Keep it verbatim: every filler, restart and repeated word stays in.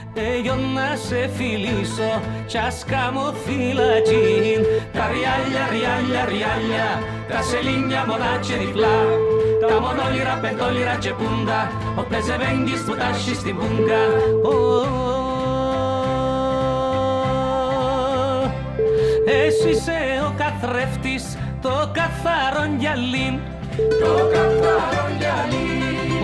εγώ να σε φιλήσω κι ας κάμω φυλακή. Τα ριάλια, ριάλια, ριάλια, τα σελίνια μονά και διπλά, τα μονόλυρα, πεντόλυρα και πούντα, όποτε σε βέγγεις που τάχει στην πούγκα. Εσύ είσαι ο καθρέφτης, το καθαρό γυαλί, το καθαρό γυαλί.